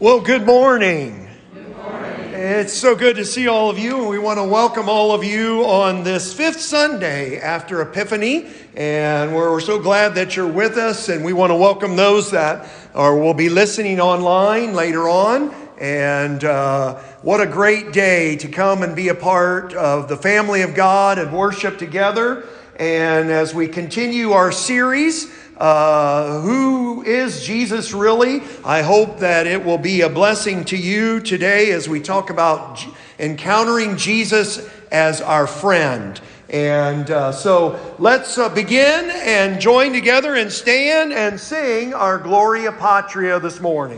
Well, good morning. Good morning. It's so good to see all of you, and we want to welcome all of you on this fifth Sunday after Epiphany, and we're so glad that you're with us, and we want to welcome those that will be listening online later on. And what a great day to come and be a part of the family of God and worship together. And as we continue our series, Who is Jesus Really? I hope that it will be a blessing to you today as we talk about encountering Jesus as our friend. And so let's begin and join together and stand and sing our Gloria Patria this morning.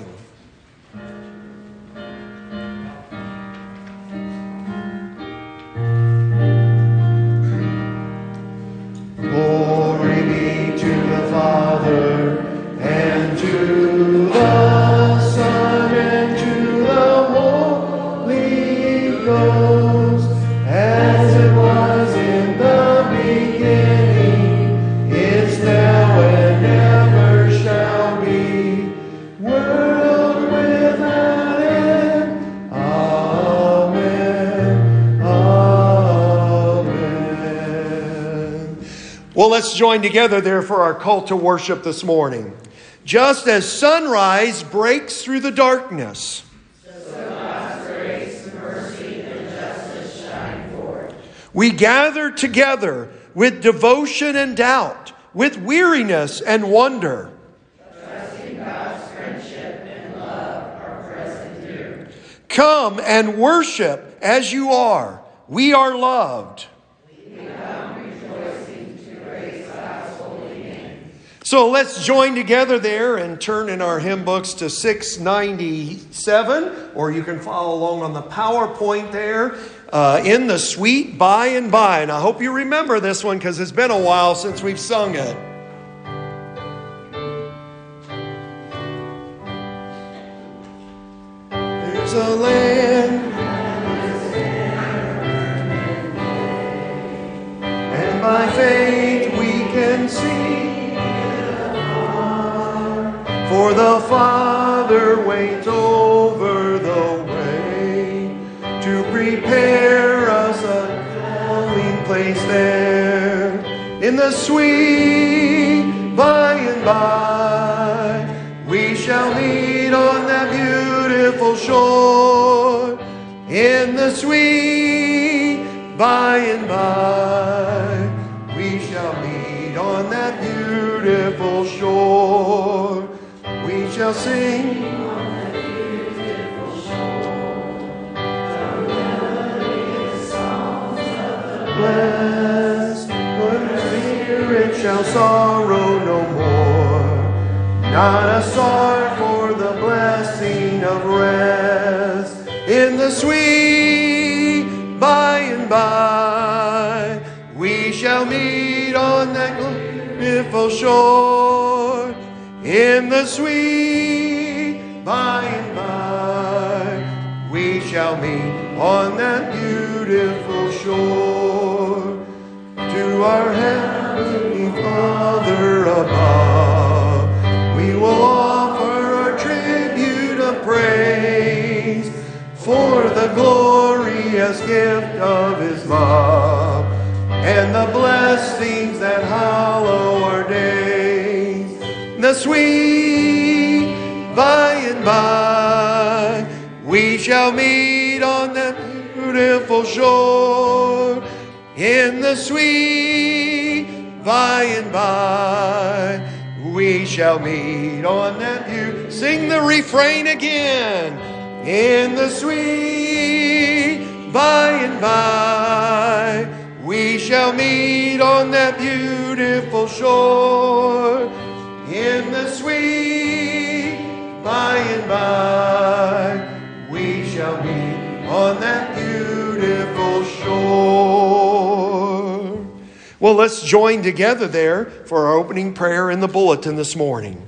Glory be to the Father, and to the Son, and to the Holy Ghost, as it was in the beginning, is now, and ever shall be, world without end. Amen. Amen. Well, let's join together there for our call to worship this morning. Just as sunrise breaks through the darkness, so God's grace, mercy, and justice shine forth. We gather together with devotion and doubt, with weariness and wonder, Trusting God's friendship and love are present here. Come and worship as you are. We are loved. So let's join together there and turn in our hymn books to 697, or you can follow along on the PowerPoint there, In the Sweet By and By. And I hope you remember this one because it's been a while since we've sung it. There's a land, and by faith we can see, for the Father waits over the way to prepare us a dwelling place there. In the sweet by and by, we shall meet on that beautiful shore. In the sweet by and by, we shall meet on that beautiful shore. We shall sing on that beautiful shore the melodious songs of the blessed. But the spirit shall sorrow no more, not a sorrow for the blessing of rest. In the sweet by and by, we shall meet on that beautiful shore. In the sweet by and by, we shall meet on that beautiful shore. To our Heavenly Father above, we will offer our tribute of praise for the glorious gift of His love and the blessings that hallow our days. The sweet by and by, we shall meet on that beautiful shore. In the sweet by and by, we shall meet on that beautiful. Sing the refrain again. In the sweet by and by, we shall meet on that beautiful shore. In the sweet by and by, we shall meet on that beautiful shore. Well, let's join together there for our opening prayer in the bulletin this morning.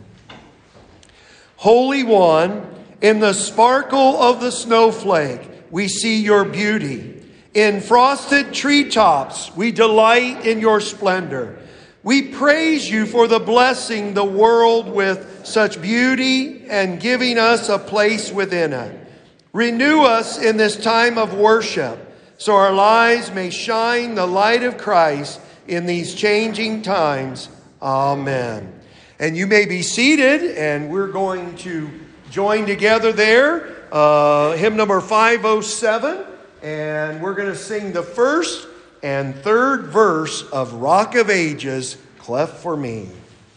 Holy One, in the sparkle of the snowflake, we see your beauty. In frosted treetops, we delight in your splendor. We praise you for the blessing the world with such beauty and giving us a place within it. Renew us in this time of worship so our lives may shine the light of Christ in these changing times. Amen. And you may be seated, and we're going to join together there. Hymn number 507, and we're going to sing the first and third verse of Rock of Ages, Cleft for Me.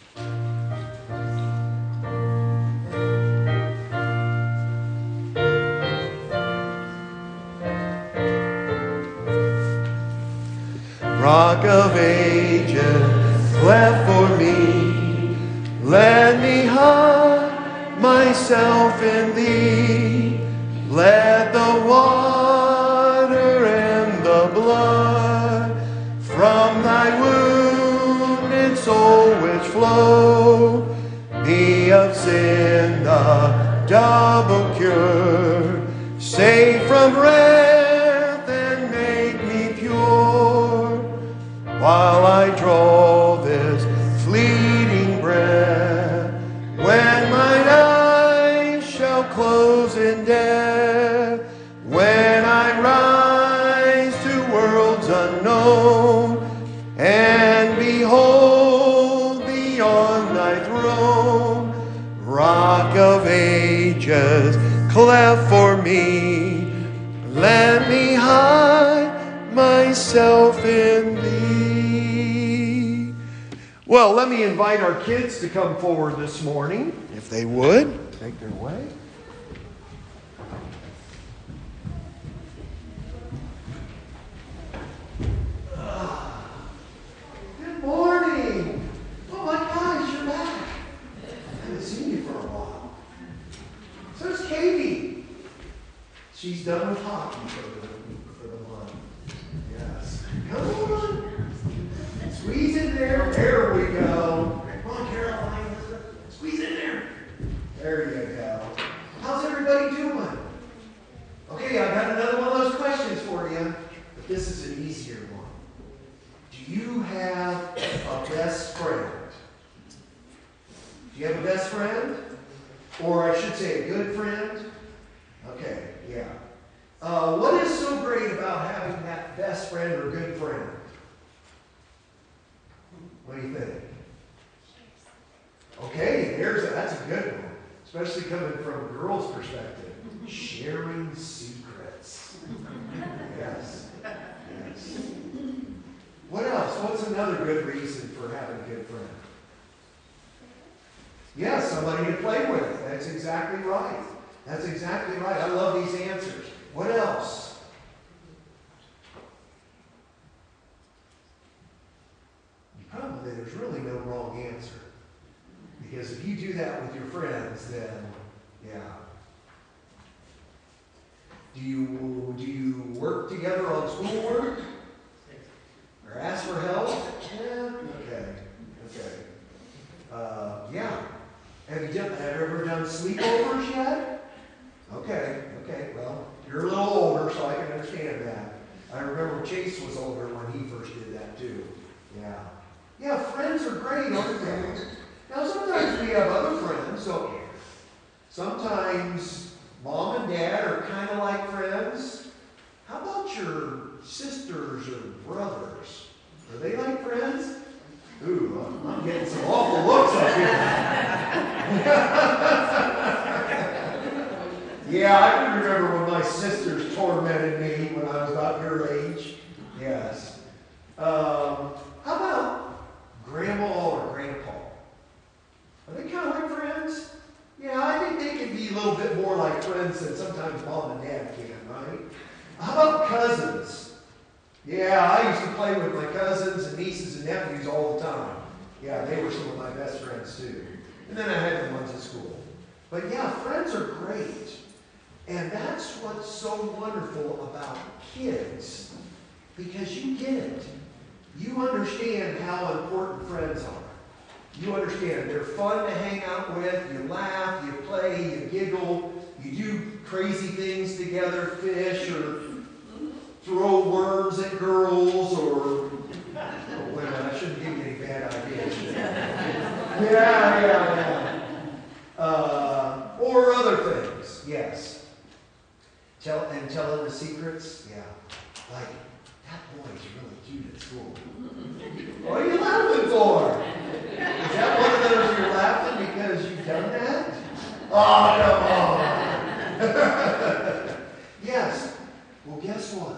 Rock of Ages, cleft for me, let me hide myself in thee. Let the water and the blood from thy wounded soul which flow be of sin the double cure. Save from wrath and make me pure, while I draw this fleeting breath, when mine eyes shall close in death, when I rise to worlds unknown, and behold thee on thy throne. Rock of Ages, cleft for me, let me hide myself in thee. Well, let me invite our kids to come forward this morning, if they would. Make their way. Good morning. Oh my gosh, you're back. I haven't seen you for a while. So is Katie. She's done with hockey for the month. Yes. Come on. Squeeze in there. There we go. Come on, Caroline. Squeeze in there. There you go. How's everybody doing? Okay, I got another one of those questions for you, but this is an easier one. Do you have a best friend? Do you have a best friend? Or I should say a good friend? Okay, yeah. What is so great about having that best friend or good friend? What do you think? Okay, that's a good one. Especially coming from a girl's perspective. Sharing secrets. Yes. Yes. What else? What's another good reason for having a good friend? Yeah, somebody to play with. That's exactly right. That's exactly right. I love these answers. What else? Probably there's really no wrong answer. Because if you do that with your friends, then, yeah. Do you work together on schoolwork? Or ask for help? Yeah. Okay. Yeah. Have you ever done sleepovers yet? Okay. Well, you're a little older, so I can understand that. I remember Chase was older when he first did that too. Yeah. Yeah, friends are great, aren't they? Now, sometimes we have other friends, so sometimes mom and dad are kind of like friends. How about your sisters or brothers? Are they like friends? Ooh, I'm getting some awful looks up here. Yeah, I can remember when my sisters tormented me when I was about your age. Yes. How about grandma or grandpa? Are they kind of like friends? Yeah, I think they can be a little bit more like friends than sometimes mom and dad can, right? How about cousins? Yeah, I used to play with my cousins and nieces and nephews all the time. Yeah, they were some of my best friends too. And then I had the ones at school. But yeah, friends are great. And that's what's so wonderful about kids. Because you get it. You understand how important friends are. You understand they're fun to hang out with. You laugh, you play, you giggle. You do crazy things together, fish or throw worms at girls or women. I shouldn't give you any bad ideas. Yeah. Or other things, yes. Telling the secrets, yeah. Like, that boy's really cute at school. What are you laughing for? Is that one of those you're laughing because you've done that? Oh, come on. Yes. Well, guess what?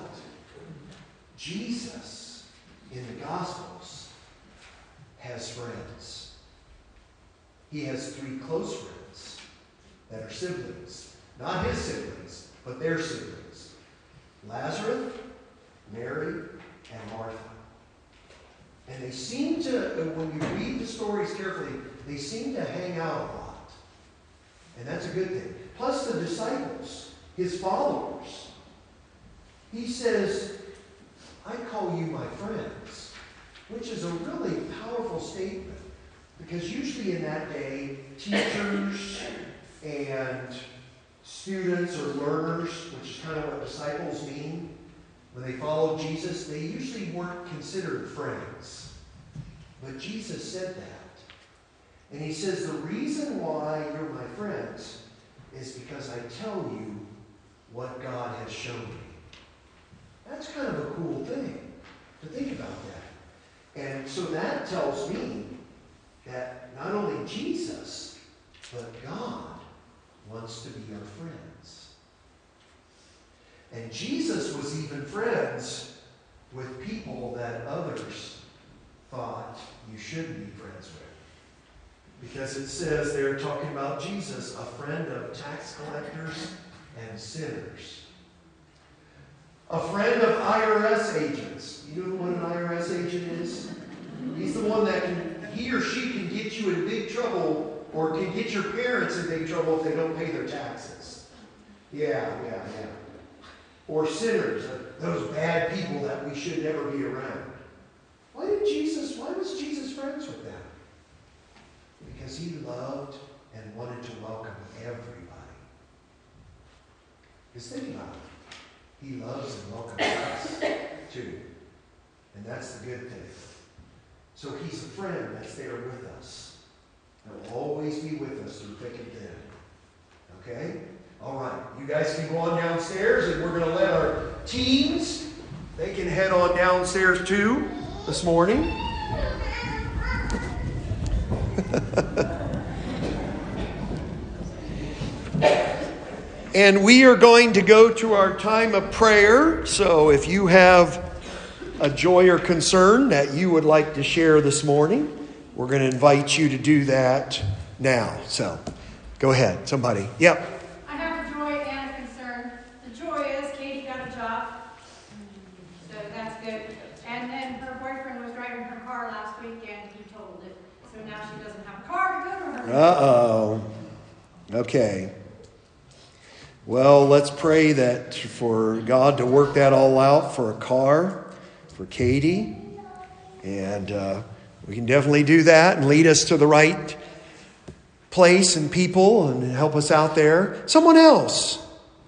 Jesus, in the Gospels, has friends. He has 3 close friends that are siblings. Not his siblings, but their siblings. Lazarus, Mary, and Martha. And they seem to, when you read the stories carefully, they seem to hang out a lot. And that's a good thing. Plus the disciples, his followers. He says, I call you my friends, which is a really powerful statement. Because usually in that day, teachers and students or learners, which is kind of what disciples mean, when they followed Jesus, they usually weren't considered friends. But Jesus said that. And he says, the reason why you're my friends is because I tell you what God has shown me. That's kind of a cool thing to think about that. And so that tells me that not only Jesus, but God wants to be our friends. And Jesus was even friends with people that others thought you shouldn't be friends with. Because it says they're talking about Jesus, a friend of tax collectors and sinners. A friend of IRS agents. You know what an IRS agent is? He's the one that he or she can get you in big trouble or can get your parents in big trouble if they don't pay their taxes. Yeah. Or sinners, those bad people that we should never be around. Why was Jesus friends with them? Because he loved and wanted to welcome everybody. Because think about it. He loves and welcomes us too. And that's the good thing. So he's a friend that's there with us. And will always be with us through thick and thin. Okay? All right. You guys can go on downstairs, and we're going to let our teens, they can head on downstairs too this morning. And we are going to go to our time of prayer. So if you have a joy or concern that you would like to share this morning, we're going to invite you to do that now. So go ahead, somebody. Yep. I have a joy and a concern. The joy is Katie got a job, so that's good. And then her boyfriend was driving her car last week and he totaled it. So now she doesn't have a car to go to her. Uh-oh. Okay. Well, let's pray that for God to work that all out for a car for Katie. And we can definitely do that and lead us to the right place and people and help us out there. Someone else.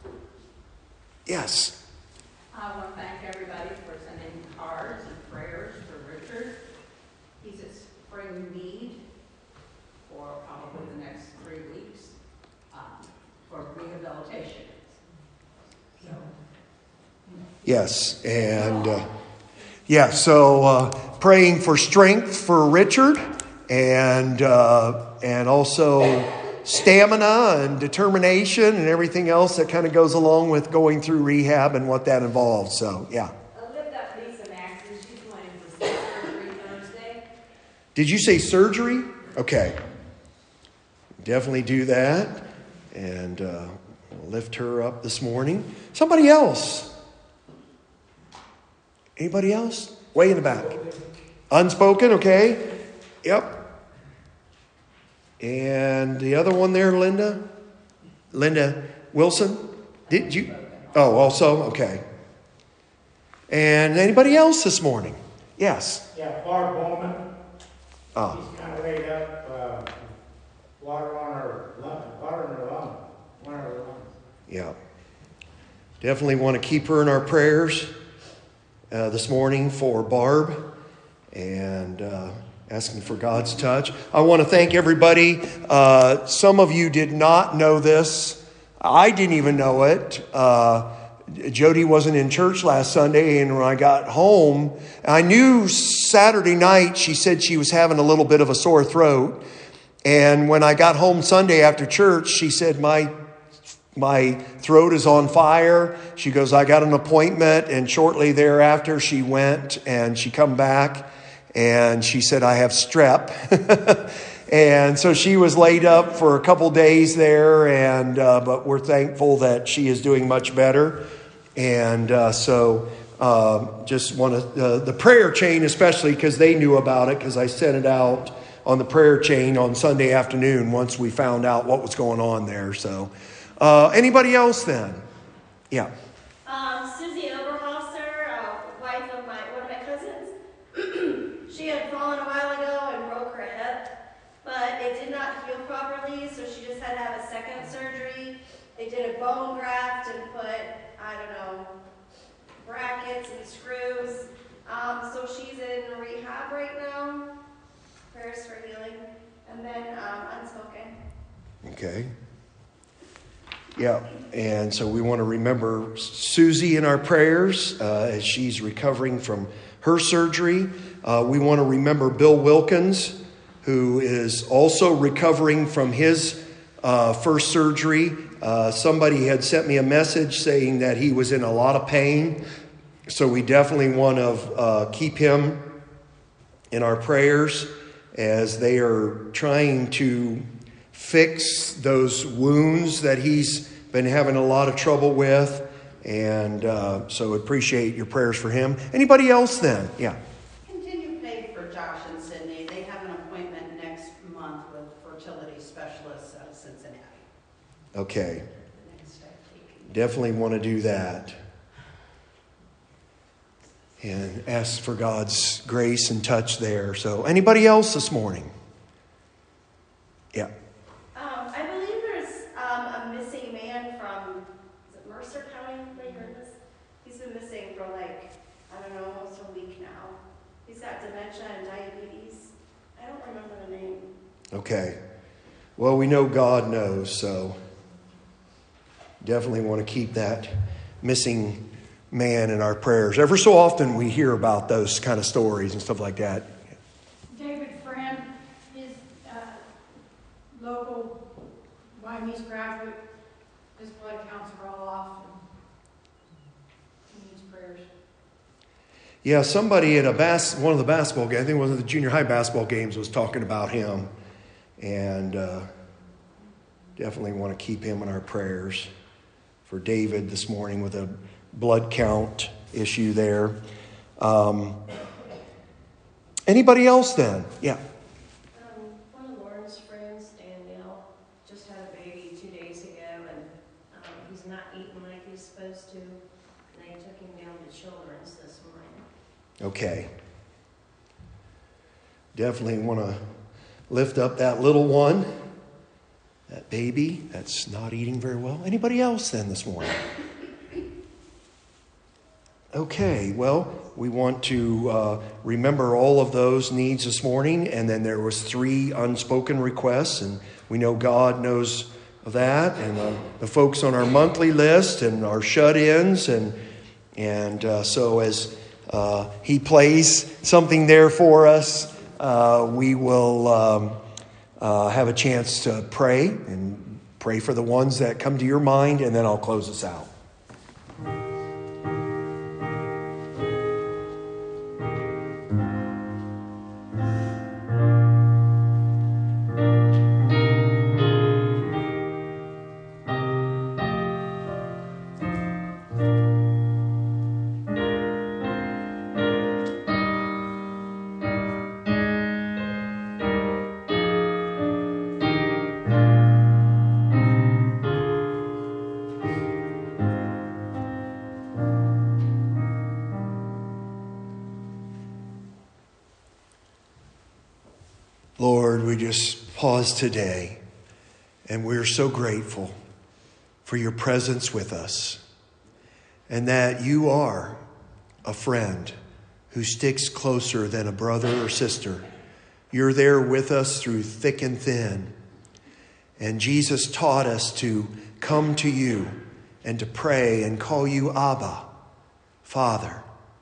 Yes. I want to thank everybody for sending cards and prayers for Richard. He's at spring need for probably the next 3 weeks for rehabilitation. So. Yes, and so praying for strength for Richard and also stamina and determination and everything else that kind of goes along with going through rehab and what that involves. So, yeah. I'll lift up Lisa Maxson. She's going in for surgery Thursday. Did you say surgery? Okay. Definitely do that. And we'll lift her up this morning. Somebody else. Anybody else? Way in the back. Unspoken, okay. Yep. And the other one there, Linda? Linda Wilson? Did you? Oh, also? Okay. And anybody else this morning? Yes. Yeah, Barb Bowman. Oh. She's kind of laid up, water in her lung, one of her lungs. Yeah. Definitely want to keep her in our prayers this morning for Barb. And asking for God's touch. I want to thank everybody. Some of you did not know this. I didn't even know it. Jody wasn't in church last Sunday, and when I got home, I knew Saturday night she said she was having a little bit of a sore throat. And when I got home Sunday after church, she said, my throat is on fire. She goes, I got an appointment. And shortly thereafter, she went and she come back and she said, I have strep. And so she was laid up for a couple days there. And but we're thankful that she is doing much better. And just want to, the prayer chain, especially because they knew about it, because I sent it out on the prayer chain on Sunday afternoon once we found out what was going on there. So anybody else then? Yeah. Susie Oberhofser, wife of one of my cousins. She had fallen a while ago and broke her hip, but it did not heal properly, so she just had to have a second surgery. They did a bone graft and put, brackets and screws. So she's in rehab right now. Prayers for healing. And then unspoken. Okay. Yeah, and so we want to remember Susie in our prayers as she's recovering from her surgery. We want to remember Bill Wilkins, who is also recovering from his first surgery. Somebody had sent me a message saying that he was in a lot of pain. So we definitely want to keep him in our prayers as they are trying to fix those wounds that he's been having a lot of trouble with. And so appreciate your prayers for him. Anybody else then? Yeah. Continue to pray for Josh and Sydney. They have an appointment next month with fertility specialists out of Cincinnati. Okay. The next week. Definitely want to do that. And ask for God's grace and touch there. So anybody else this morning? Yeah. I believe there's a missing man from, is it Mercer County? Have you heard this? He's been missing for almost a week now. He's got dementia and diabetes. I don't remember the name. Okay. Well, we know God knows, so definitely want to keep that missing man in our prayers. Ever so often we hear about those kind of stories and stuff like that. David Friend, his local Wyoming graduate, his blood counts are all off. And he needs prayers. Yeah, somebody at one of the basketball games, I think it was the junior high basketball games, was talking about him. And definitely want to keep him in our prayers. For David this morning with a blood count issue there. Anybody else then? Yeah. One of Lauren's friends, Danielle, just had a baby 2 days ago, and he's not eating like he's supposed to. And they took him down to Children's this morning. Okay. Definitely want to lift up that little one, that baby that's not eating very well. Anybody else then this morning? Okay, well, we want to remember all of those needs this morning, and then there was 3 unspoken requests, and we know God knows of that, and the folks on our monthly list and our shut-ins, and so as He plays something there for us, we will have a chance to pray and pray for the ones that come to your mind, and then I'll close us out. Lord, we just pause today, and we're so grateful for your presence with us, and that you are a friend who sticks closer than a brother or sister You're there with us through thick and thin. And Jesus taught us to come to you and to pray and call you Abba, Father,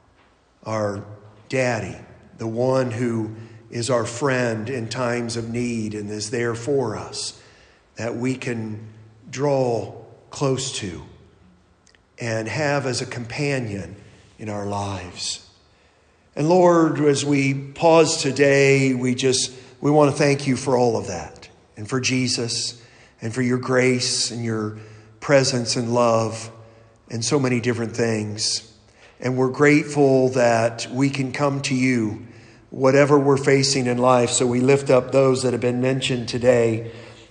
our Daddy, the one who is our friend in times of need and is there for us, that we can draw close to and have as a companion in our lives. And Lord, as we pause today, we want to thank you for all of that, and for Jesus, and for your grace and your presence and love and so many different things. And we're grateful that we can come to you, whatever we're facing in life. So we lift up those that have been mentioned today.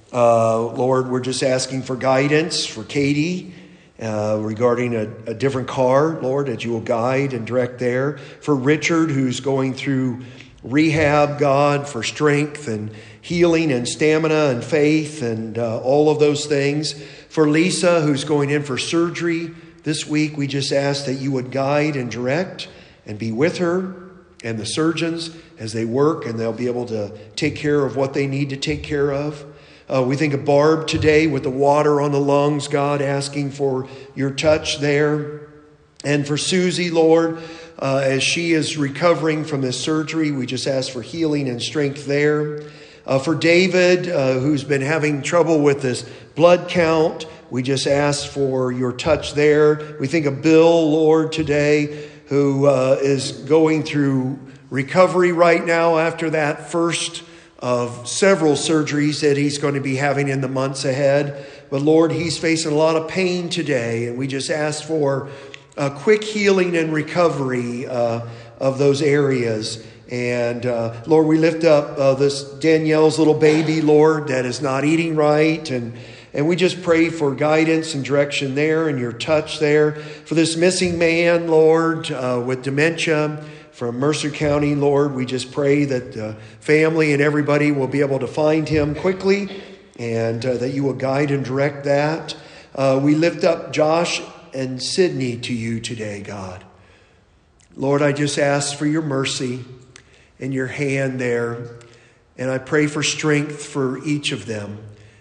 Lord, we're just asking for guidance for Katie regarding a different car, Lord, that you will guide and direct there. For Richard, who's going through rehab, God, for strength and healing and stamina and faith and all of those things. For Lisa, who's going in for surgery this week, we just ask that you would guide and direct and be with her and the surgeons as they work, and they'll be able to take care of what they need to take care of. We think of Barb today with the water on the lungs, God, asking for your touch there. And for Susie, Lord, as she is recovering from this surgery, we just ask for healing and strength there. For David, who's been having trouble with this blood count, we just ask for your touch there. We think of Bill, Lord, today, who is going through recovery right now after that first of several surgeries that he's going to be having in the months ahead. But Lord, he's facing a lot of pain today, and we just ask for a quick healing and recovery of those areas. And Lord, we lift up this Danielle's little baby, Lord, that is not eating right. And we just pray for guidance and direction there and your touch there. For this missing man, Lord, with dementia from Mercer County, Lord, we just pray that the family and everybody will be able to find him quickly, and that you will guide and direct that. We lift up Josh and Sydney to you today, God. Lord, I just ask for your mercy and your hand there. And I pray for strength for each of them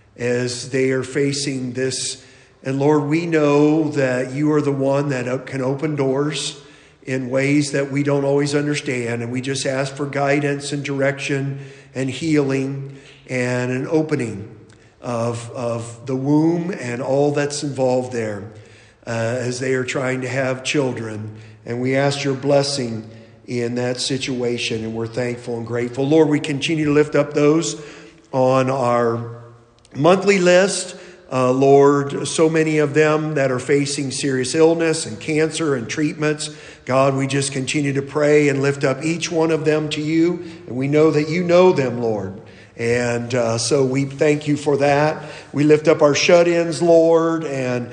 as they are facing this. And Lord, we know that you are the one that can open doors in ways that we don't always understand. And we just ask for guidance and direction and healing and an opening of the womb and all that's involved there as they are trying to have children. And we ask your blessing in that situation, and we're thankful and grateful. Lord, we continue to lift up those on our monthly list. Lord, so many of them that are facing serious illness and cancer and treatments. God, we just continue to pray and lift up each one of them to you. And we know that you know them, Lord. And so we thank you for that. We lift up our shut-ins, Lord, and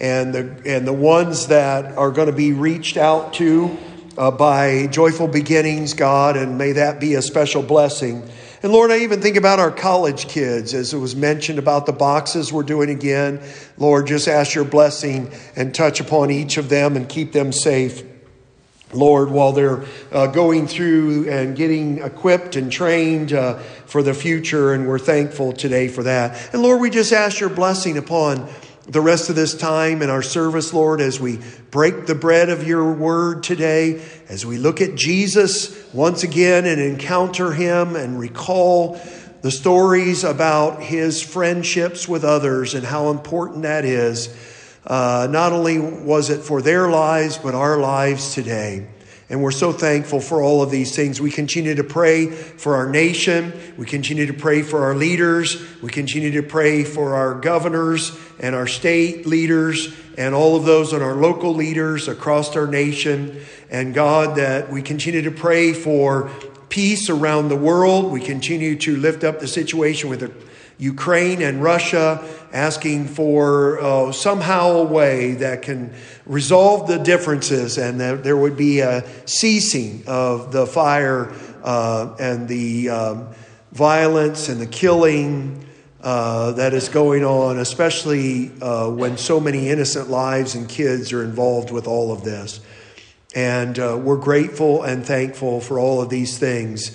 the ones that are going to be reached out to by Joyful Beginnings, God, and may that be a special blessing. And Lord, I even think about our college kids, as it was mentioned about the boxes we're doing again. Lord, just ask your blessing and touch upon each of them and keep them safe, Lord, while they're going through and getting equipped and trained for the future. And we're thankful today for that. And Lord, we just ask your blessing upon the rest of this time in our service, Lord, as we break the bread of your word today, as we look at Jesus once again and encounter him and recall the stories about his friendships with others and how important that is. Not only was it for their lives, but our lives today. And we're so thankful for all of these things. We continue to pray for our nation. We continue to pray for our leaders. We continue to pray for our governors and our state leaders and all of those on our local leaders across our nation. And God, that we continue to pray for peace around the world. We continue to lift up the situation with Ukraine and Russia, asking for somehow a way that can resolve the differences and that there would be a ceasing of the fire and the violence and the killing that is going on, especially when so many innocent lives and kids are involved with all of this. And we're grateful and thankful for all of these things.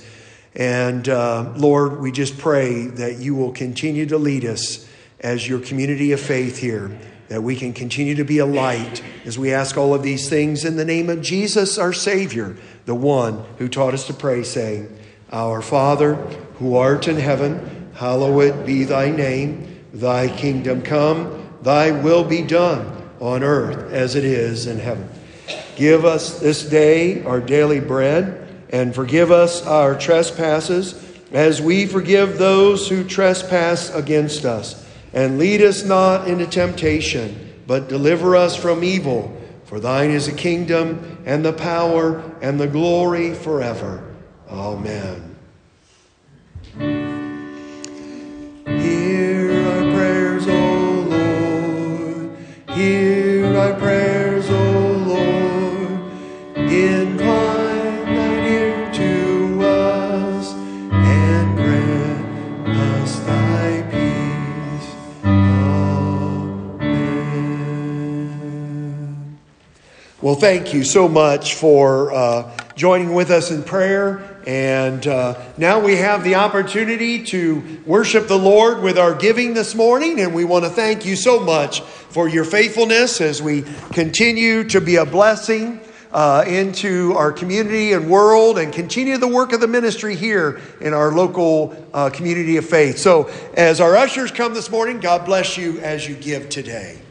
And Lord, we just pray that you will continue to lead us as your community of faith here, that we can continue to be a light as we ask all of these things in the name of Jesus, our Savior, the one who taught us to pray, saying, Our Father, who art in heaven, hallowed be thy name. Thy kingdom come, thy will be done on earth as it is in heaven. Give us this day our daily bread, and forgive us our trespasses, as we forgive those who trespass against us. And lead us not into temptation, but deliver us from evil. For thine is the kingdom, and the power, and the glory forever. Amen. Hear our prayers, O Lord. Hear our prayers, O Lord. Incline thine ear to us, and grant us thy peace. Amen. Well, thank you so much for joining with us in prayer. And now we have the opportunity to worship the Lord with our giving this morning. And we want to thank you so much for your faithfulness as we continue to be a blessing into our community and world, and continue the work of the ministry here in our local community of faith. So as our ushers come this morning, God bless you as you give today.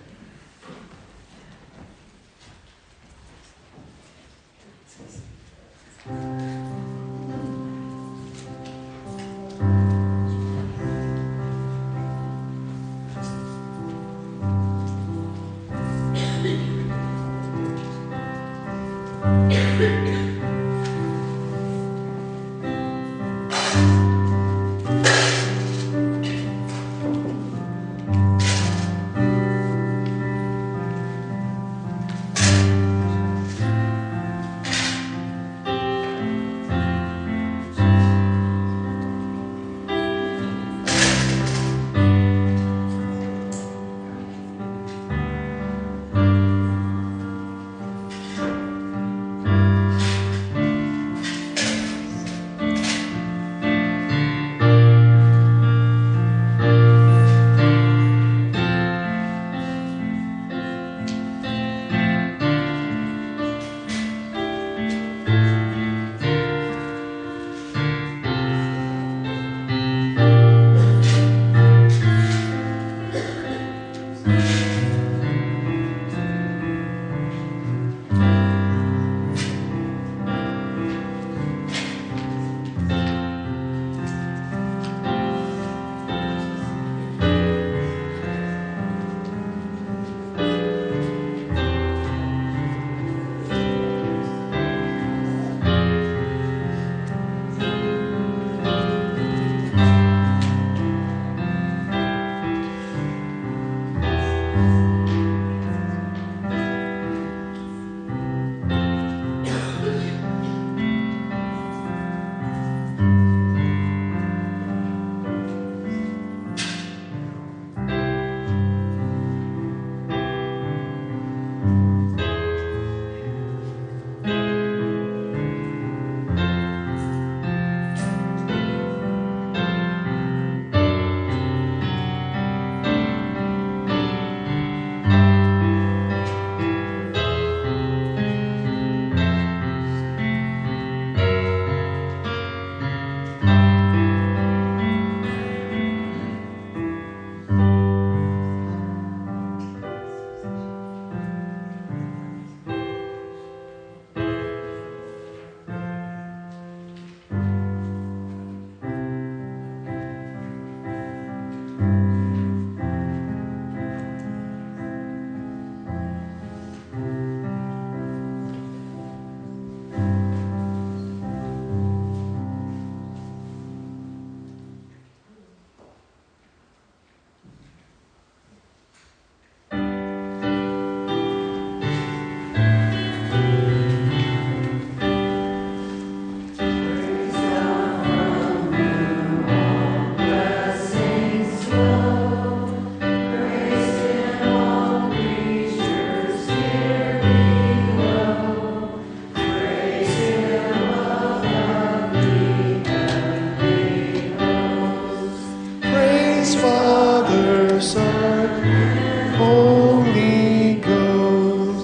Holy Ghost.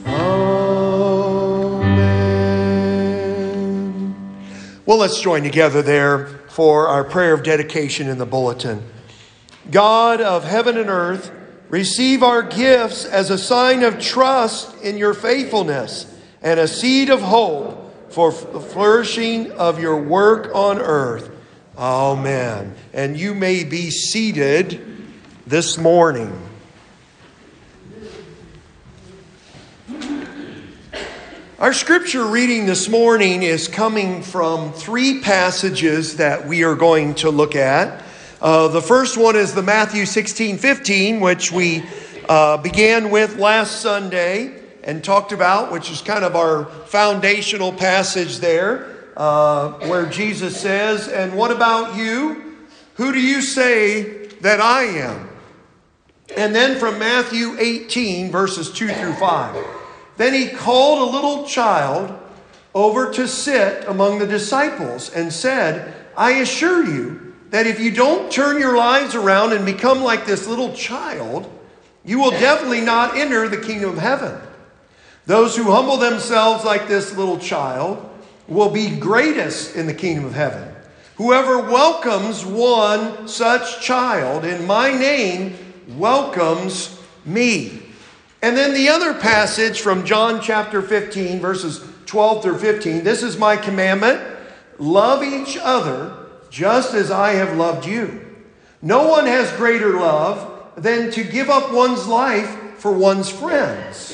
Amen. Well, let's join together there for our prayer of dedication in the bulletin. God of heaven and earth, receive our gifts as a sign of trust in your faithfulness and a seed of hope for the flourishing of your work on earth. Amen. And you may be seated this morning. Our scripture reading this morning is coming from three passages that we are going to look at. The first one is the Matthew 16:15, which we began with last Sunday and talked about, which is kind of our foundational passage there, where Jesus says, "And what about you? Who do you say that I am?" And then from Matthew 18, verses 2 through 5. Then he called a little child over to sit among the disciples and said, "I assure you that if you don't turn your lives around and become like this little child, you will definitely not enter the kingdom of heaven. Those who humble themselves like this little child will be greatest in the kingdom of heaven. Whoever welcomes one such child in my name welcomes me." And then the other passage from John chapter 15, verses 12 through 15. "This is my commandment, love each other just as I have loved you. No one has greater love than to give up one's life for one's friends.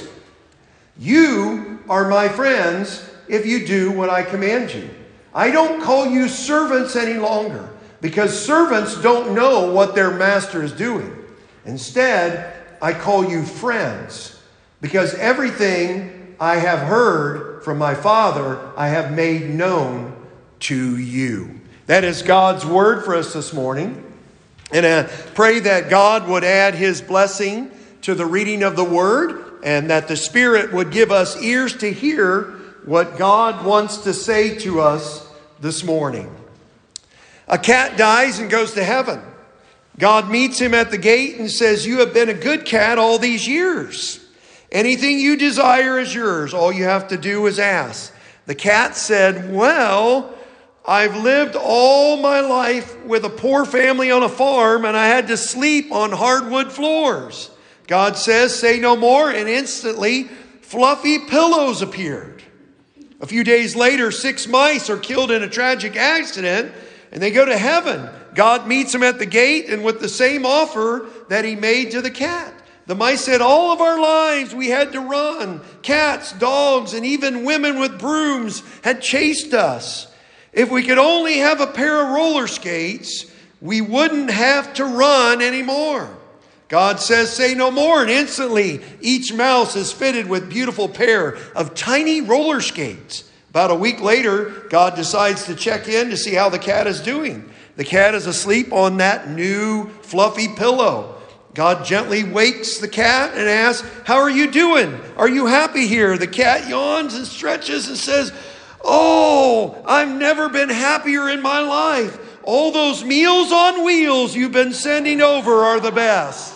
You are my friends if you do what I command you. I don't call you servants any longer, because servants don't know what their master is doing. Instead, I call you friends, because everything I have heard from my Father I have made known to you." That is God's word for us this morning. And I pray that God would add his blessing to the reading of the word, and that the Spirit would give us ears to hear what God wants to say to us this morning. A cat dies and goes to heaven. God meets him at the gate and says, "You have been a good cat all these years. Anything you desire is yours. All you have to do is ask." The cat said, "Well, I've lived all my life with a poor family on a farm, and I had to sleep on hardwood floors." God says, "Say no more," and instantly fluffy pillows appeared. A few days later, 6 mice are killed in a tragic accident, and they go to heaven. God meets them at the gate and with the same offer that he made to the cat. The mice said, "All of our lives we had to run. Cats, dogs, and even women with brooms had chased us. If we could only have a pair of roller skates, we wouldn't have to run anymore." God says, "Say no more," and instantly each mouse is fitted with a beautiful pair of tiny roller skates. About a week later, God decides to check in to see how the cat is doing. The cat is asleep on that new fluffy pillow. God gently wakes the cat and asks, "How are you doing? Are you happy here?" The cat yawns and stretches and says, "Oh, I've never been happier in my life. All those Meals on Wheels you've been sending over are the best."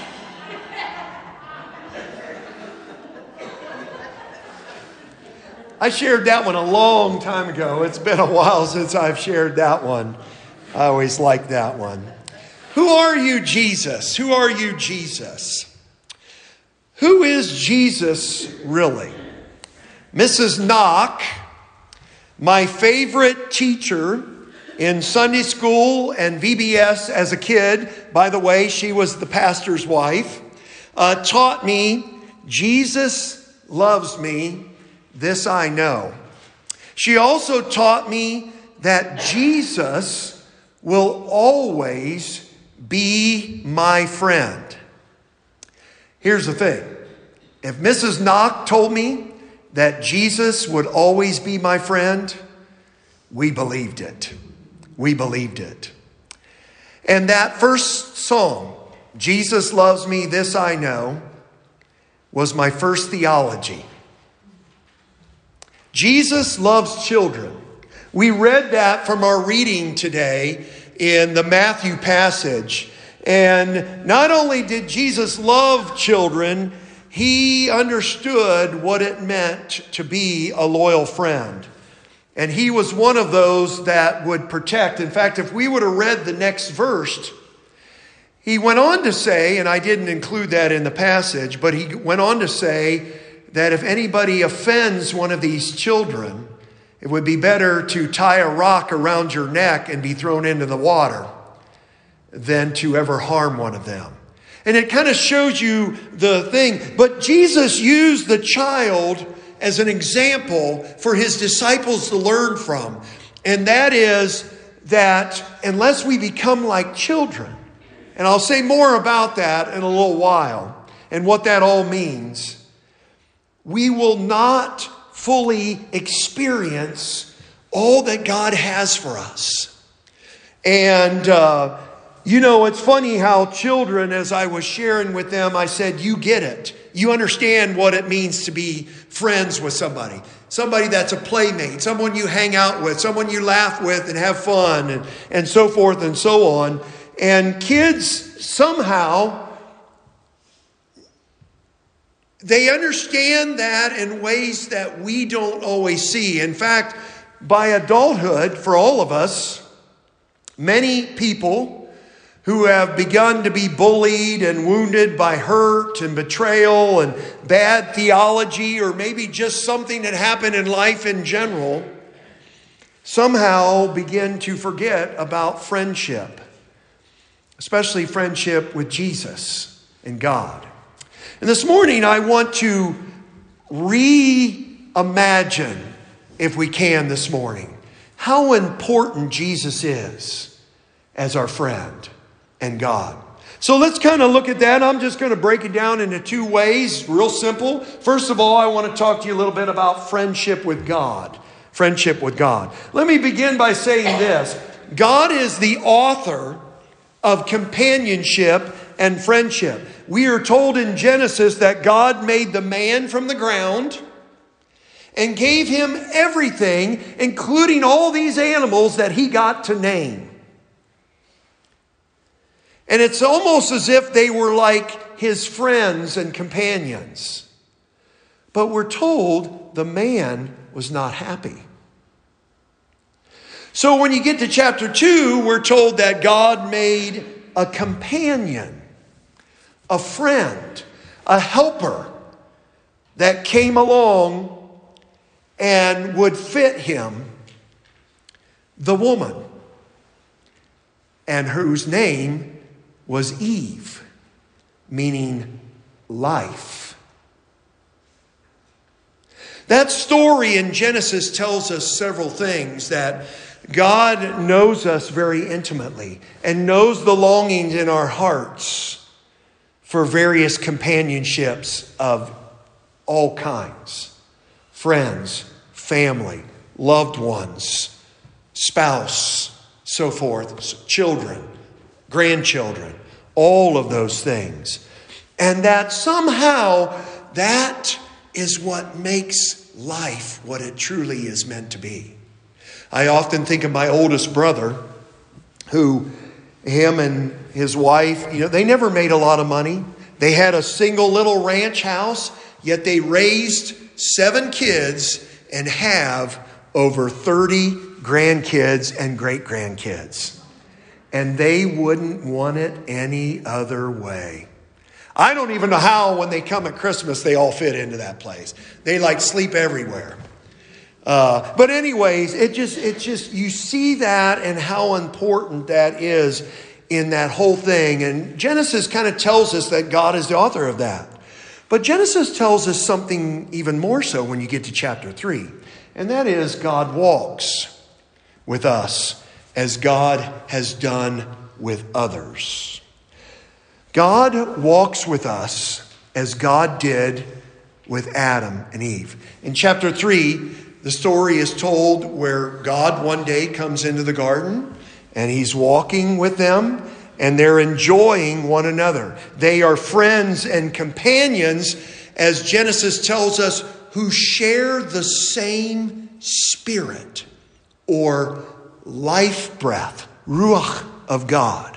I shared that one a long time ago. It's been a while since I've shared that one. I always like that one. Who are you, Jesus? Who are you, Jesus? Who is Jesus really? Mrs. Knock, my favorite teacher in Sunday school and VBS as a kid, by the way, she was the pastor's wife, taught me, "Jesus loves me, this I know." She also taught me that Jesus will always be my friend. Here's the thing. If Mrs. Knock told me that Jesus would always be my friend, we believed it. We believed it. And that first song, "Jesus Loves Me, This I Know," was my first theology. Jesus loves children. We read that from our reading today in the Matthew passage. And not only did Jesus love children, he understood what it meant to be a loyal friend. And he was one of those that would protect. In fact, if we would have read the next verse, he went on to say, and I didn't include that in the passage, but he went on to say that if anybody offends one of these children, it would be better to tie a rock around your neck and be thrown into the water than to ever harm one of them. And it kind of shows you the thing. But Jesus used the child as an example for his disciples to learn from. And that is that unless we become like children, and I'll say more about that in a little while and what that all means, we will not fully experience all that God has for us. And, it's funny how children, as I was sharing with them, I said, you get it. You understand what it means to be friends with somebody. Somebody that's a playmate, someone you hang out with, someone you laugh with and have fun and so forth and so on. And kids somehow, they understand that in ways that we don't always see. In fact, by adulthood, for all of us, many people who have begun to be bullied and wounded by hurt and betrayal and bad theology, or maybe just something that happened in life in general, somehow begin to forget about friendship, especially friendship with Jesus and God. And this morning I want to reimagine, if we can this morning, how important Jesus is as our friend and God. So let's kind of look at that. I'm just going to break it down into two ways, real simple. First of all, I want to talk to you a little bit about friendship with God. Friendship with God. Let me begin by saying this. God is the author of companionship and friendship. We are told in Genesis that God made the man from the ground and gave him everything, including all these animals that he got to name. And it's almost as if they were like his friends and companions. But we're told the man was not happy. So when you get to chapter 2, we're told that God made a companion, a friend, a helper that came along and would fit him, the woman, and whose name was Eve, meaning life. That story in Genesis tells us several things, that God knows us very intimately and knows the longings in our hearts for various companionships of all kinds. Friends, family, loved ones, spouse, so forth, children, grandchildren, all of those things. And that somehow that is what makes life what it truly is meant to be. I often think of my oldest brother, who, him and his wife, they never made a lot of money. They had a single little ranch house, yet they raised 7 kids and have over 30 grandkids and great-grandkids. And they wouldn't want it any other way. I don't even know how, when they come at Christmas, they all fit into that place. They sleep everywhere. But anyways, it just, you see that and how important that is in that whole thing. And Genesis kind of tells us that God is the author of that. But Genesis tells us something even more so when you get to chapter 3. And that is, God walks with us as God has done with others. God walks with us as God did with Adam and Eve. In chapter 3, the story is told where God one day comes into the garden and he's walking with them and they're enjoying one another. They are friends and companions, as Genesis tells us, who share the same spirit or life breath, ruach of God.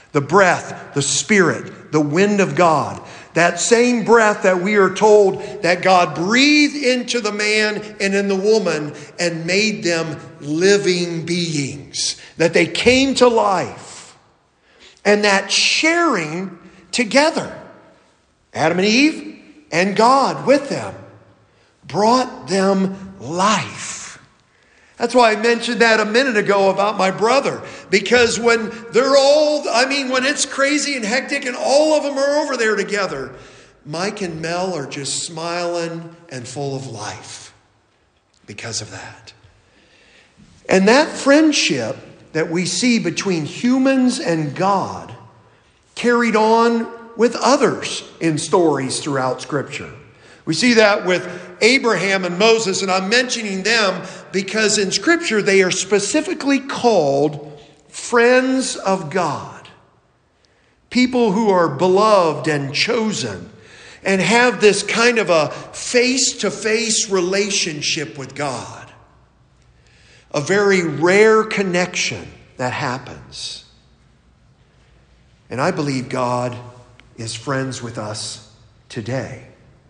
The breath, the Spirit, the wind of God. That same breath that we are told that God breathed into the man and in the woman and made them living beings. That they came to life. And that sharing together, Adam and Eve and God with them, brought them life. That's why I mentioned that a minute ago about my brother. Because when when it's crazy and hectic and all of them are over there together, Mike and Mel are just smiling and full of life because of that. And that friendship that we see between humans and God carried on with others in stories throughout Scripture. We see that with Abraham and Moses, and I'm mentioning them because in Scripture they are specifically called friends of God. People who are beloved and chosen and have this kind of a face-to-face relationship with God. A very rare connection that happens. And I believe God is friends with us today.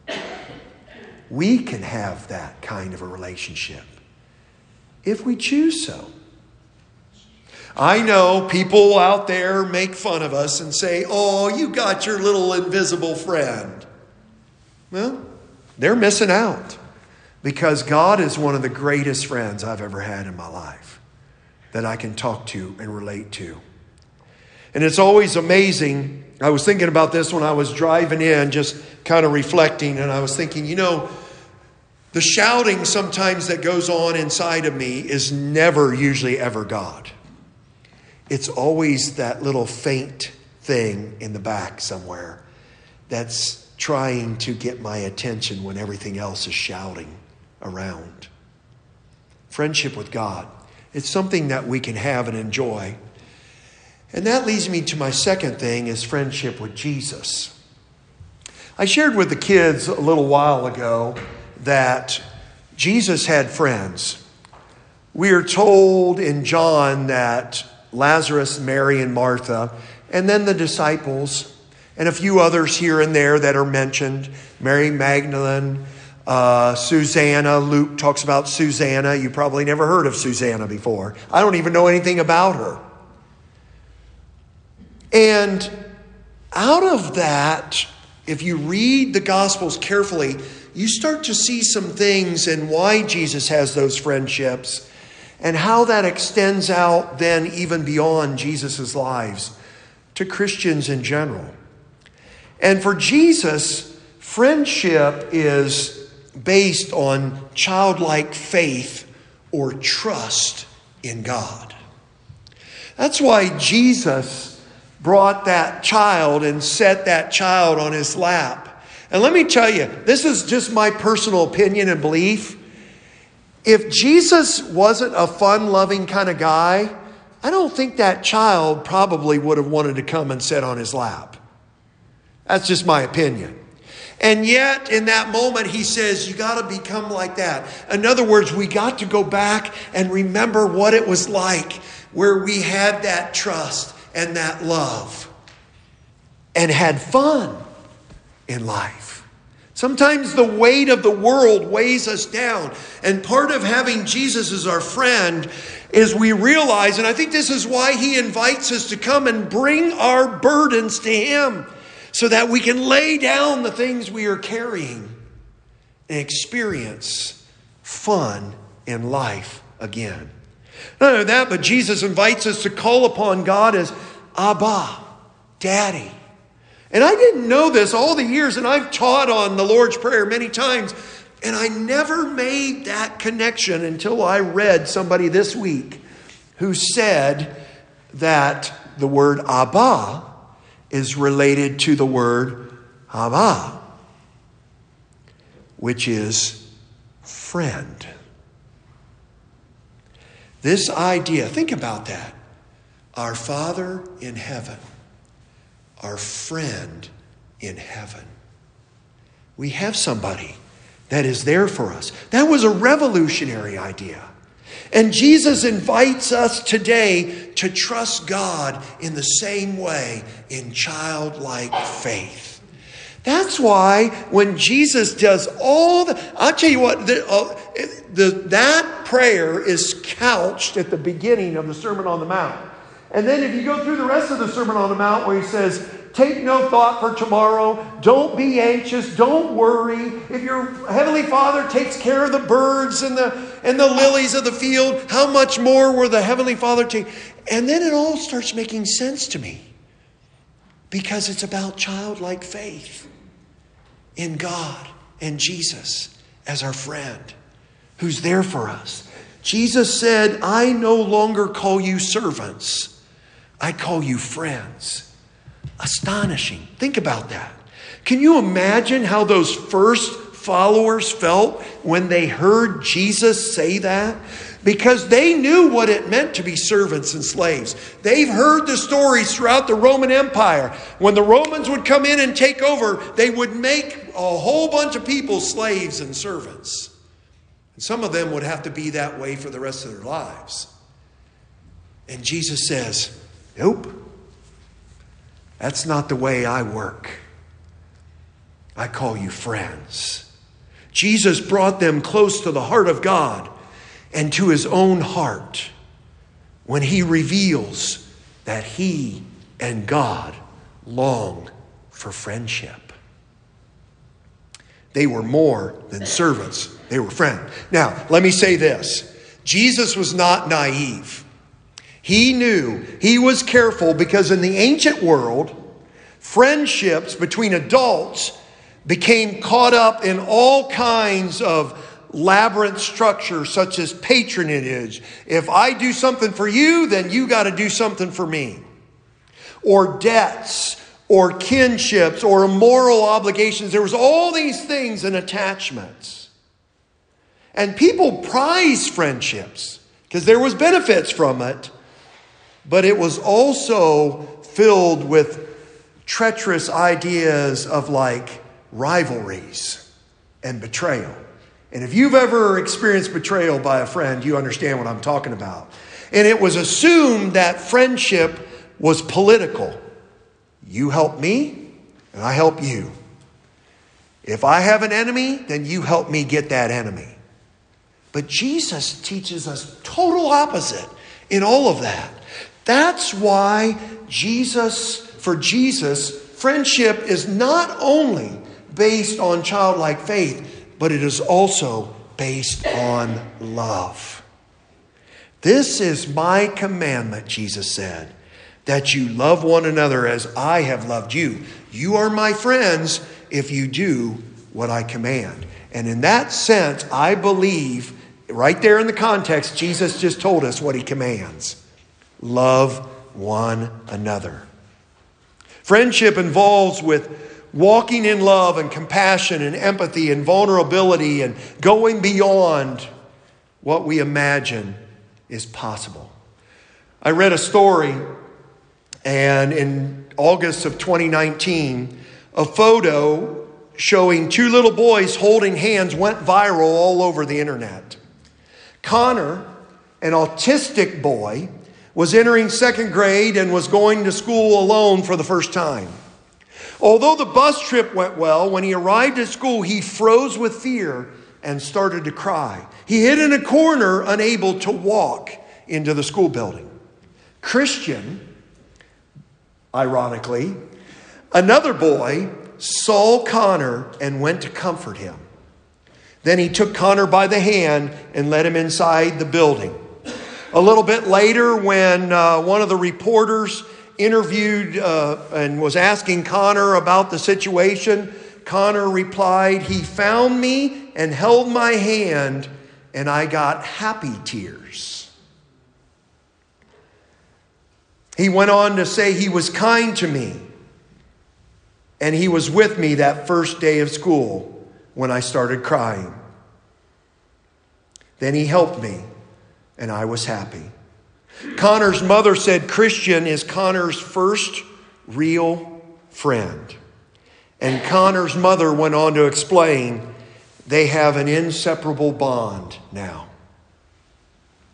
We can have that kind of a relationship if we choose so. I know people out there make fun of us and say, "Oh, you got your little invisible friend." Well, they're missing out because God is one of the greatest friends I've ever had in my life that I can talk to and relate to. And it's always amazing. I was thinking about this when I was driving in, just kind of reflecting, and I was thinking, the shouting sometimes that goes on inside of me is never usually ever God. It's always that little faint thing in the back somewhere that's trying to get my attention when everything else is shouting around. Friendship with God. It's something that we can have and enjoy. And that leads me to my second thing is friendship with Jesus. I shared with the kids a little while ago that Jesus had friends. We are told in John that Lazarus, Mary, and Martha, and then the disciples, and a few others here and there that are mentioned, Mary Magdalene, Susanna. Luke talks about Susanna. You probably never heard of Susanna before. I don't even know anything about her. And out of that, if you read the Gospels carefully, you start to see some things and why Jesus has those friendships and how that extends out then even beyond Jesus' lives to Christians in general. And for Jesus, friendship is based on childlike faith or trust in God. That's why Jesus brought that child and set that child on his lap. And let me tell you, this is just my personal opinion and belief. If Jesus wasn't a fun-loving kind of guy, I don't think that child probably would have wanted to come and sit on his lap. That's just my opinion. And yet, in that moment, he says, you got to become like that. In other words, we got to go back and remember what it was like where we had that trust and that love and had fun in life. Sometimes the weight of the world weighs us down. And part of having Jesus as our friend is we realize, and I think this is why he invites us to come and bring our burdens to him so that we can lay down the things we are carrying and experience fun in life again. Not only that, but Jesus invites us to call upon God as Abba, Daddy. And I didn't know this all the years, and I've taught on the Lord's Prayer many times, and I never made that connection until I read somebody this week who said that the word Abba is related to the word Abba, which is friend. This idea, think about that. Our Father in heaven, our friend in heaven. We have somebody that is there for us. That was a revolutionary idea. And Jesus invites us today to trust God in the same way, in childlike faith. That's why when Jesus does I'll tell you what, that prayer is couched at the beginning of the Sermon on the Mount. And then if you go through the rest of the Sermon on the Mount where he says, take no thought for tomorrow, don't be anxious, don't worry. If your Heavenly Father takes care of the birds and the lilies of the field, how much more will the Heavenly Father take? And then it all starts making sense to me. Because it's about childlike faith in God and Jesus as our friend who's there for us. Jesus said, I no longer call you servants. I call you friends. Astonishing. Think about that. Can you imagine how those first followers felt when they heard Jesus say that? Because they knew what it meant to be servants and slaves. They've heard the stories throughout the Roman Empire. When the Romans would come in and take over, they would make a whole bunch of people slaves and servants. And some of them would have to be that way for the rest of their lives. And Jesus says, nope. That's not the way I work. I call you friends. Jesus brought them close to the heart of God and to his own heart when he reveals that he and God long for friendship. They were more than servants. They were friends. Now, let me say this. Jesus was not naive. He knew, he was careful, because in the ancient world, friendships between adults became caught up in all kinds of labyrinth structures such as patronage. If I do something for you, then you got to do something for me. Or debts, or kinships, or moral obligations. There was all these things and attachments. And people prized friendships because there was benefits from it. But it was also filled with treacherous ideas of like rivalries and betrayal. And if you've ever experienced betrayal by a friend, you understand what I'm talking about. And it was assumed that friendship was political. You help me, and I help you. If I have an enemy, then you help me get that enemy. But Jesus teaches us total opposite in all of that. That's why for Jesus, friendship is not only based on childlike faith, but it is also based on love. This is my commandment, Jesus said, that you love one another as I have loved you. You are my friends if you do what I command. And in that sense, I believe, right there in the context, Jesus just told us what he commands. Love one another. Friendship involves with walking in love and compassion and empathy and vulnerability and going beyond what we imagine is possible. I read a story, and in August of 2019, a photo showing two little boys holding hands went viral all over the internet. Connor, an autistic boy, was entering second grade and was going to school alone for the first time. Although the bus trip went well, when he arrived at school, he froze with fear and started to cry. He hid in a corner, unable to walk into the school building. Christian, ironically, another boy, saw Connor and went to comfort him. Then he took Connor by the hand and led him inside the building. A little bit later, when one of the reporters interviewed and was asking Connor about the situation, Connor replied, "He found me and held my hand, and I got happy tears." He went on to say he was kind to me, and he was with me that first day of school when I started crying. Then he helped me, and I was happy. Connor's mother said Christian is Connor's first real friend. And Connor's mother went on to explain they have an inseparable bond now.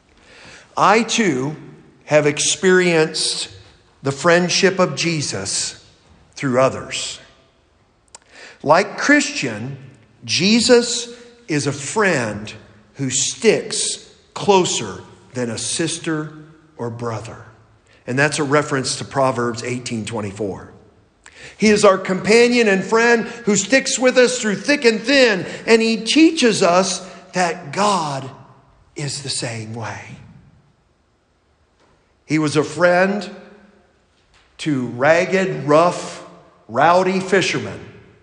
I too have experienced the friendship of Jesus through others. Like Christian, Jesus is a friend who sticks closer than a sister or brother. And that's a reference to Proverbs 18:24. He is our companion and friend who sticks with us through thick and thin, and he teaches us that God is the same way. He was a friend to ragged, rough, rowdy fishermen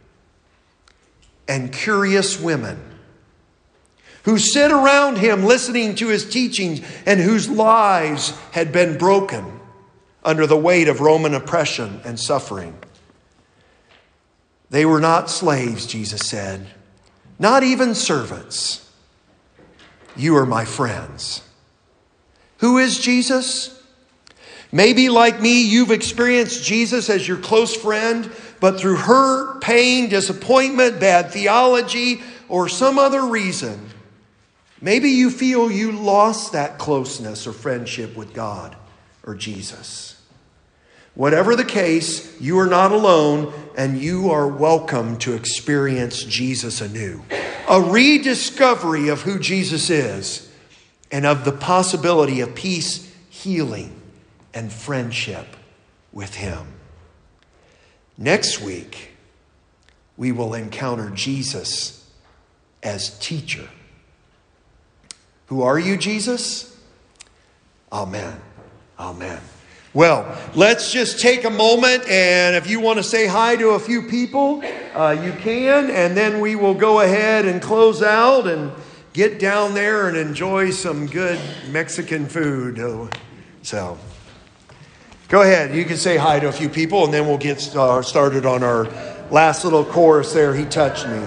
and curious women who sit around him listening to his teachings and whose lives had been broken under the weight of Roman oppression and suffering. They were not slaves, Jesus said, not even servants. You are my friends. Who is Jesus? Maybe like me, you've experienced Jesus as your close friend, but through hurt, pain, disappointment, bad theology, or some other reason, maybe you feel you lost that closeness or friendship with God or Jesus. Whatever the case, you are not alone, and you are welcome to experience Jesus anew. A rediscovery of who Jesus is and of the possibility of peace, healing, and friendship with him. Next week, we will encounter Jesus as teacher. Who are you, Jesus? Amen. Amen. Well, let's just take a moment, and if you want to say hi to a few people, you can, and then we will go ahead and close out and get down there and enjoy some good Mexican food. So, go ahead. You can say hi to a few people, and then we'll get started on our last little chorus there, He Touched Me.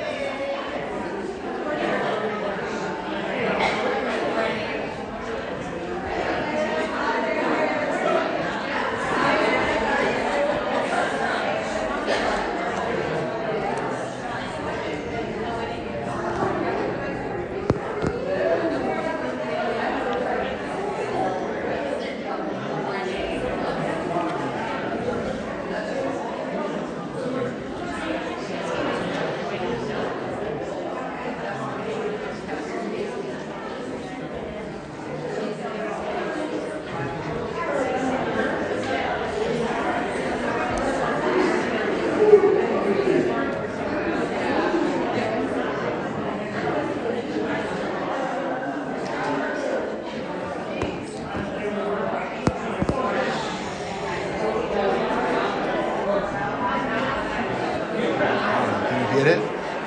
Get it?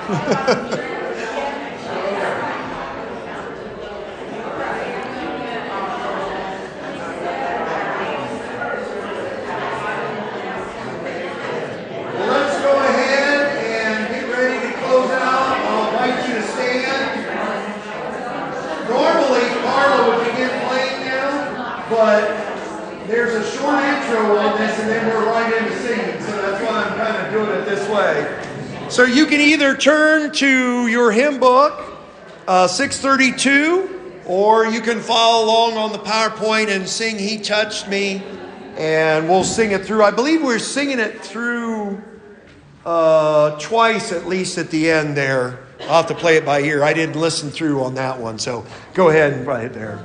Let's go ahead and get ready to close out. I'll invite you to stand. Normally, Carla would begin playing now, but there's a short intro on this, and then we're right into singing, so that's why I'm kind of doing it this way. So you can either turn to your hymn book, 632, or you can follow along on the PowerPoint and sing He Touched Me, and we'll sing it through. I believe we're singing it through twice at least at the end there. I'll have to play it by ear. I didn't listen through on that one, so go ahead and play it there.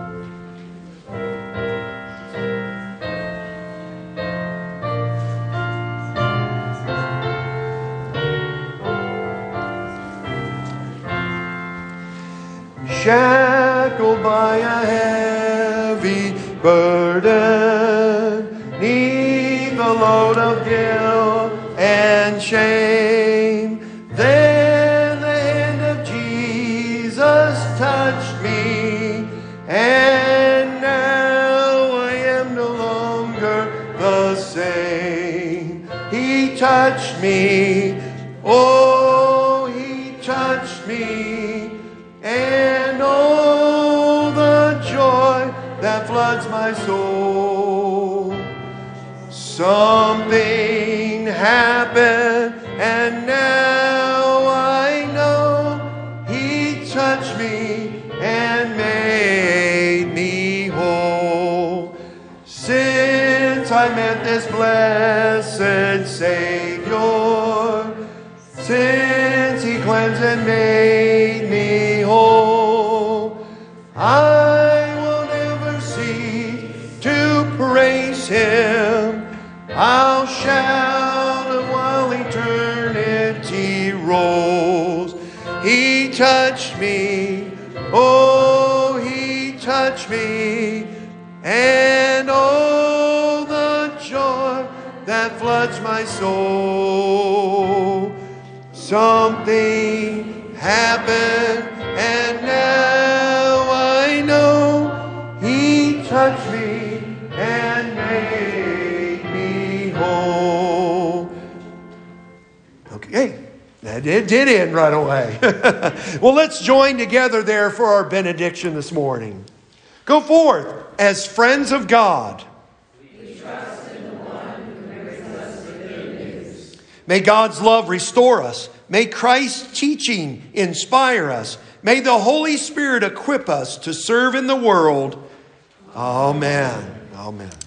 Shackled by a heavy burden, 'neath the load of guilt and shame, then the hand of Jesus touched me, and now I am no longer the same. He touched me, oh, He touched me, and oh, the joy that floods my soul. Something happened, and now I know He touched me and made me I met this blessed Savior, since He cleansed and made me whole. I will never cease to praise Him. I'll shout while eternity rolls. He touched me, oh, He touched me, and oh, the joy that floods my soul. Something happened, and now I know He touched me and made me whole. Okay, that did end right away. Well, let's join together there for our benediction this morning. Go forth as friends of God. We trust in the one who brings us the good news. May God's love restore us. May Christ's teaching inspire us. May the Holy Spirit equip us to serve in the world. Amen. Amen.